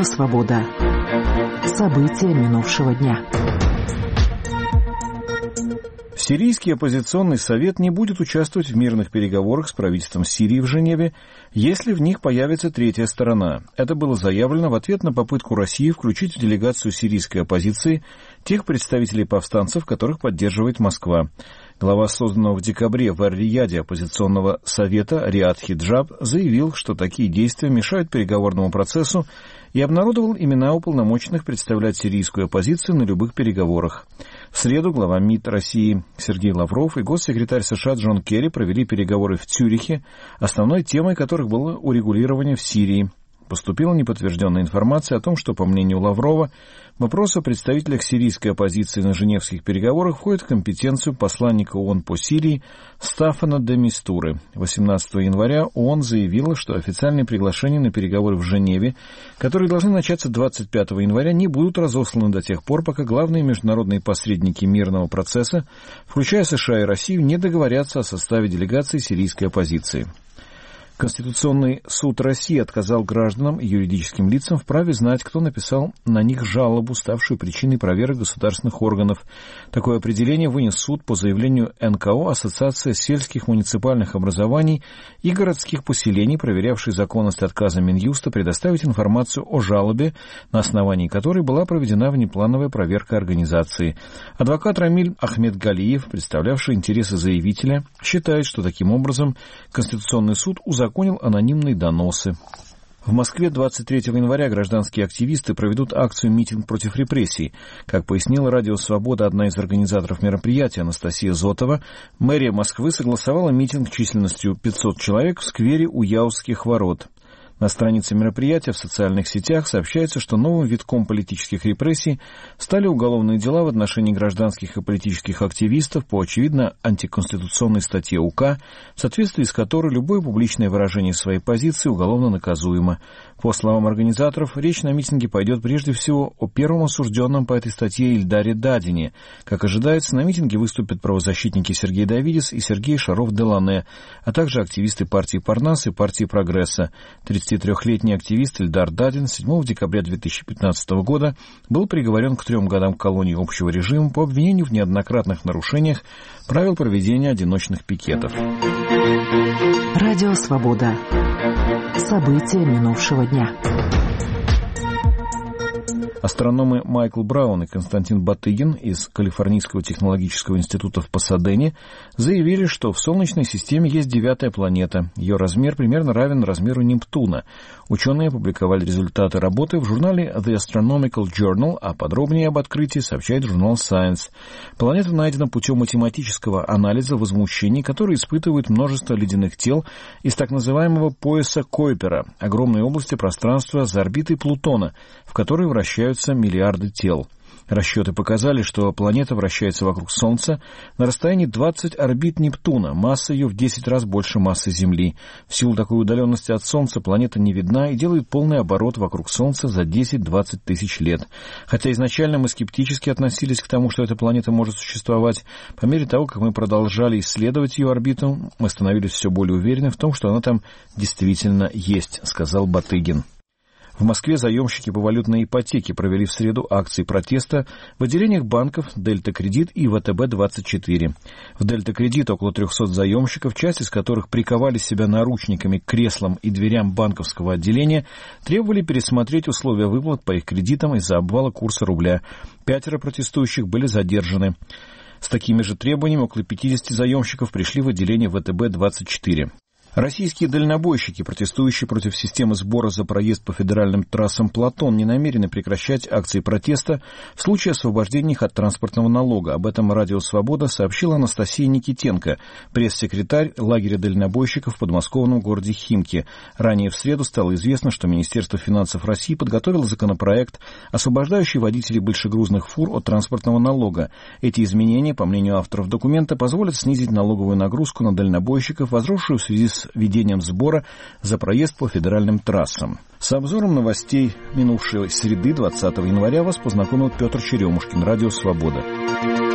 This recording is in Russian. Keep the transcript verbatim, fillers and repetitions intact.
«Свобода». События минувшего дня. Сирийский оппозиционный совет не будет участвовать в мирных переговорах с правительством Сирии в Женеве, если в них появится третья сторона. Это было заявлено в ответ на попытку России включить в делегацию сирийской оппозиции тех представителей повстанцев, которых поддерживает Москва. Глава созданного в декабре в Ар-Рияде оппозиционного совета Риад Хиджаб заявил, что такие действия мешают переговорному процессу, и обнародовал имена уполномоченных представлять сирийскую оппозицию на любых переговорах. В среду глава МИД России Сергей Лавров и госсекретарь США Джон Керри провели переговоры в Цюрихе, основной темой которых было урегулирование в Сирии. Поступила неподтвержденная информация о том, что, по мнению Лаврова, вопрос о представителях сирийской оппозиции на женевских переговорах входит в компетенцию посланника ООН по Сирии Стаффана де Мистуры. восемнадцатого января ООН заявила, что официальные приглашения на переговоры в Женеве, которые должны начаться двадцать пятого января, не будут разосланы до тех пор, пока главные международные посредники мирного процесса, включая США и Россию, не договорятся о составе делегации сирийской оппозиции. Конституционный суд России отказал гражданам и юридическим лицам в праве знать, кто написал на них жалобу, ставшую причиной проверок государственных органов. Такое определение вынес суд по заявлению эн ка о Ассоциация сельских муниципальных образований и городских поселений, проверявшей законность отказа Минюста предоставить информацию о жалобе, на основании которой была проведена внеплановая проверка организации. Адвокат Рамиль Ахмедгалиев, представлявший интересы заявителя, считает, что таким образом Конституционный суд узаконил законил анонимные доносы. В Москве двадцать третьего января гражданские активисты проведут акцию-митинг против репрессий. Как пояснила радио «Свобода» одна из организаторов мероприятия, Анастасия Зотова, мэрия Москвы согласовала митинг численностью пятьсот человек в сквере у Яузских ворот. На странице мероприятия в социальных сетях сообщается, что новым витком политических репрессий стали уголовные дела в отношении гражданских и политических активистов по, очевидно, антиконституционной статье УК, в соответствии с которой любое публичное выражение своей позиции уголовно наказуемо. По словам организаторов, речь на митинге пойдет прежде всего о первом осужденном по этой статье Ильдаре Дадине. Как ожидается, на митинге выступят правозащитники Сергей Давидис и Сергей Шаров-Делане, а также активисты партии Парнас и партии Прогресса. тридцатитрёхлетний активист Ильдар Дадин седьмого декабря две тысячи пятнадцатого года был приговорен к трем годам колонии общего режима по обвинению в неоднократных нарушениях правил проведения одиночных пикетов. Радио «Свобода». События минувшего дня. Астрономы Майкл Браун и Константин Батыгин из Калифорнийского технологического института в Пасадене заявили, что в Солнечной системе есть девятая планета. Ее размер примерно равен размеру Нептуна. Ученые опубликовали результаты работы в журнале The Astronomical Journal, а подробнее об открытии сообщает журнал Science. Планета найдена путем математического анализа возмущений, которые испытывают множество ледяных тел из так называемого пояса Койпера, огромной области пространства за орбитой Плутона, в которой вращаются миллиарды тел. Расчеты показали, что планета вращается вокруг Солнца на расстоянии двадцать орбит Нептуна, масса ее в десять раз больше массы Земли. В силу такой удаленности от Солнца планета не видна и делает полный оборот вокруг Солнца за десять-двадцать тысяч лет. Хотя изначально мы скептически относились к тому, что эта планета может существовать, по мере того, как мы продолжали исследовать ее орбиту, мы становились все более уверены в том, что она там действительно есть, сказал Батыгин. В Москве заемщики по валютной ипотеке провели в среду акции протеста в отделениях банков «Дельта Кредит» и вэ тэ бэ двадцать четыре. В «Дельта Кредит» около трехсот заемщиков, часть из которых приковали себя наручниками к креслам и дверям банковского отделения, требовали пересмотреть условия выплат по их кредитам из-за обвала курса рубля. Пятеро протестующих были задержаны. С такими же требованиями около пятидесяти заемщиков пришли в отделение вэ тэ бэ двадцать четыре. Российские дальнобойщики, протестующие против системы сбора за проезд по федеральным трассам «Платон», не намерены прекращать акции протеста в случае освобождения их от транспортного налога. Об этом радио «Свобода» сообщила Анастасия Никитенко, пресс-секретарь лагеря дальнобойщиков в подмосковном городе Химки. Ранее в среду стало известно, что Министерство финансов России подготовило законопроект, освобождающий водителей большегрузных фур от транспортного налога. Эти изменения, по мнению авторов документа, позволят снизить налоговую нагрузку на дальнобойщиков, возросшую в связи с введением сбора за проезд по федеральным трассам. С обзором новостей минувшей среды, двадцатого января, вас познакомил Петр Черемушкин, радио «Свобода».